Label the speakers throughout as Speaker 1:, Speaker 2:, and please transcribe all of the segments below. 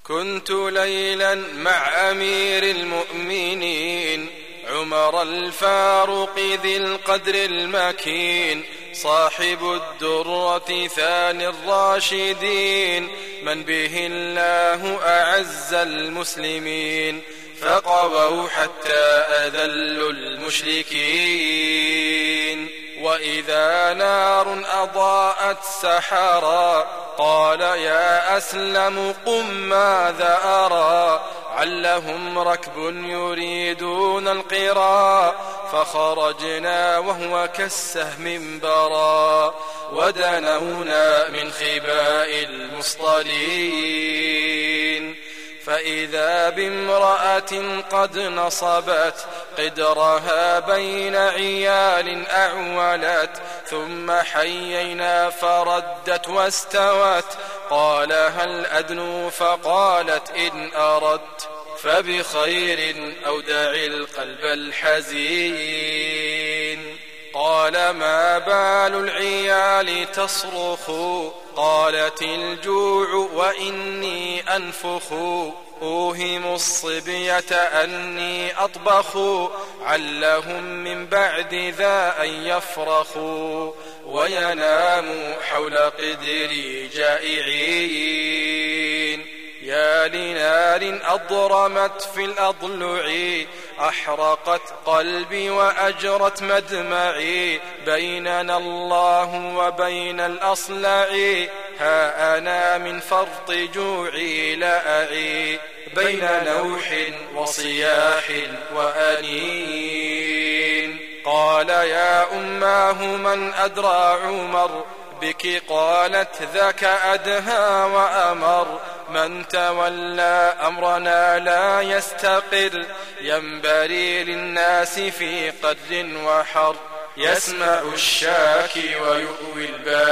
Speaker 1: كنت ليلا مع أمير المؤمنين عمر الفاروق ذي القدر المكين صاحب الدرة ثاني الراشدين من به الله أعز المسلمين فقووا حتى أذلوا المشركين. وإذا نار أضاءت سحرا قال يا أسلم قم ماذا أرى علهم ركب يريدون القرى فخرجنا وهو كالسهم برا ودنونا من خباء المصطلين فإذا بامرأة قد نصبت قدرها بين عيال أعولت ثم حيينا فردت واستوت قال هل أدنو فقالت إن أردت فبخير أو دع القلب الحزين. قال ما بال العيال تصرخ قالت الجوع وإني أنفخ أوهم الصبية أني أطبخ علهم من بعد ذا أن يفرخوا ويناموا حول قدري جائعين. يا لنار أضرمت في الأضلع أحرقت قلبي وأجرت مدمعي بيننا الله وبين الأصلع ها أنا من فرط جوعي لا أعي بين نوح وصياح وأنين. قال يا أماه من أدرى عمر بك قالت ذاك أدهى وأمر من تولى أمرنا لا يستقر ينبري للناس في قدر وحر يسمع الشاكي ويؤوي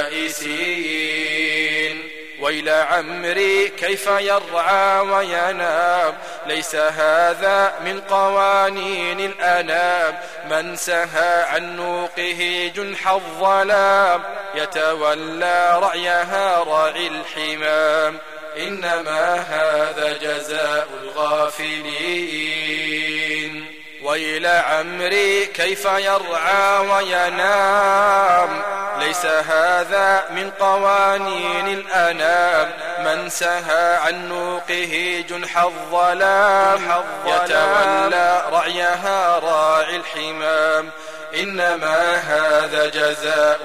Speaker 1: البائسين. ويل عمري كيف يرعى وينام ليس هذا من قوانين الأنام من سهى عن نوقه جنح الظلام يتولى رعيها راعي الحمام إنما هذا جزاء الغافلين. ويل عمري كيف يرعى وينام ليس هذا من قوانين الأنام من سهى عن نوقه جنح الظلام يتولى رعيها راعي الحمام إنما هذا جزاء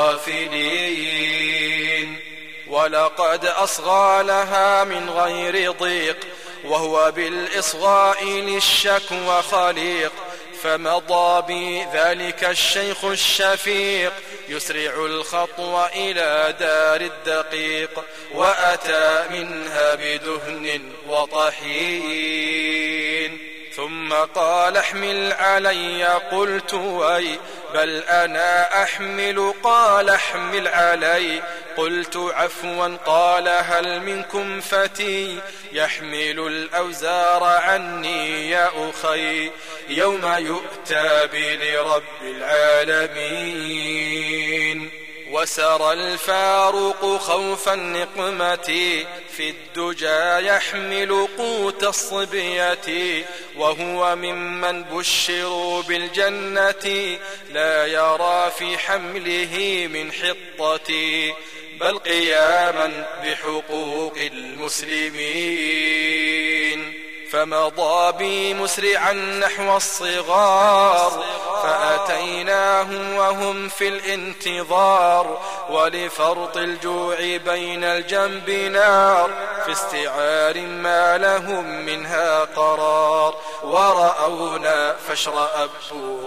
Speaker 1: الغافلين. ولقد أصغى لها من غير ضيق وهو بالإصغاء للشكوى خليق فمضى بذلك الشيخ الشفيق يسرع الخطو إلى دار الدقيق وأتى منها بدهن وطحين ثم قال احمل علي قلت وي بل أنا أحمل قال احمل علي قلت عفوا قال هل منكم فتي يحمل الأوزار عني يا أخي يوم يؤتى لرب العالمين. وسرى الفاروق خوف النقمة في الدجى يحمل قوت الصبية وهو ممن بشروا بالجنة لا يرى في حمله من حطة بل قياما بحقوق المسلمين. فمضى بي مسرعا نحو الصغار فأتيناهم وهم في الانتظار ولفرط الجوع بين الجنب نار في استعار ما لهم منها قرار ورأونا فاشرأبوا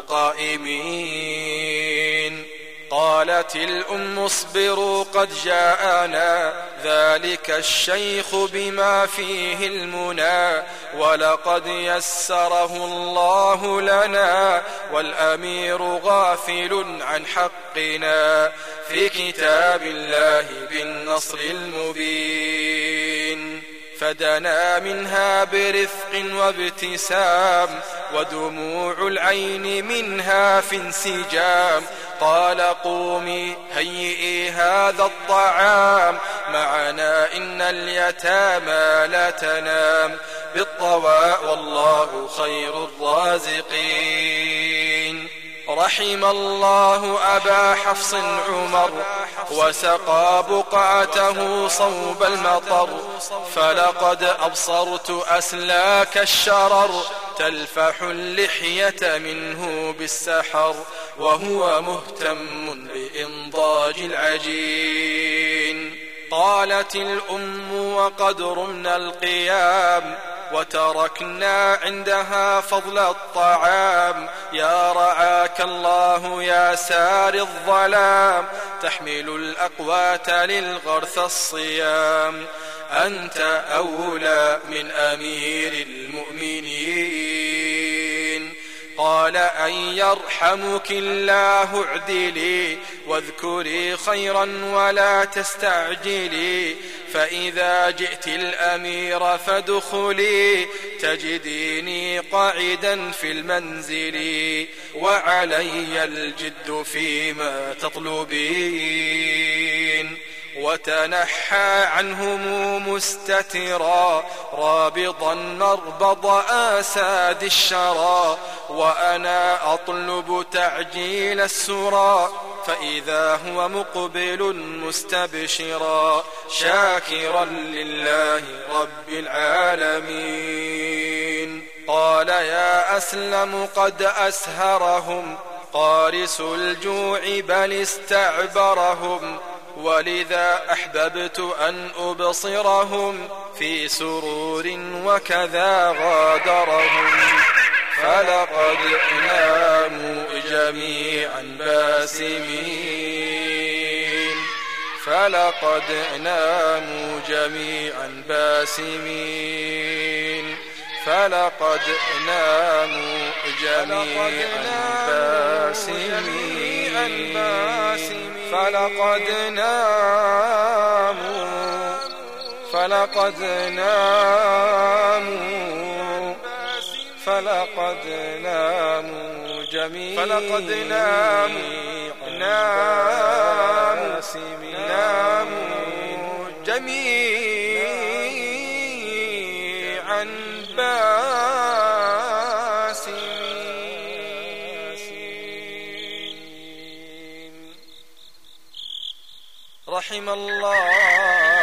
Speaker 1: قائمين. قالت الأم اصبروا قد جاءنا ذلك الشيخ بما فيه المنى ولقد يسره الله لنا والأمير غافل عن حقنا في كتاب الله بالنصر المبين. فدنا منها برفق وابتسام ودموع العين منها في انسجام قال قومي هيئي هذا الطعام معنا إن اليتامى لا تنام بالطواء والله خير الرازقين. رحم الله أبا حفص عمر وسقى بقعته صوب المطر فلقد أبصرت أسلاك الشرر تلفح اللحية منه بالسحر وهو مهتم بإنضاج العجين. قالت الأم وقد رمنا القيام وتركنا عندها فضل الطعام يا رعاك الله يا سار الظلام تحمل الأقوات للغرث الصيام أنت أولى من أمير المؤمنين. قال أن يرحمك الله اعدلي واذكري خيرا ولا تستعجلي فإذا جئت الأمير فادخلي تجديني قاعدا في المنزل وعلي الجد فيما تطلبين. وتنحى عنهم مستترا رابضا مربض آساد الشرى وأنا أطلب تعجيل السرى فإذا هو مقبل مستبشرا شاكرا لله رب العالمين. قال يا أسلم قد أسهرهم قارس الجوع بل استعبرهم ولذا أحببت أن أبصرهم في سرور وكذا غادرهم فلقد ناموا جميعا باسمين فلقد ناموا جميعا باسمين فلقد ناموا جميعا باسمين فلقد ناموا جميعا باسمين. رحم الله